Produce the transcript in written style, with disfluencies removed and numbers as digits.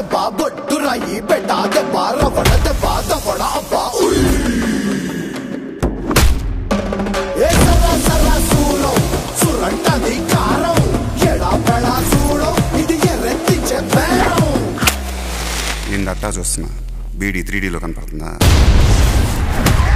దెబ్బ బొట్టు రాయి పెట్ట దెబ్బ రవణ దెబ్బ దవడ అబ్బా ఏ సరా సరా సూలం సురంటది కారం ఎడా పెడా చూడం ఇది ఎర్రెత్తించే బేరం నేను డట్టా చూస్తున్నా బీడీ 3Dలో కనపడుతుందా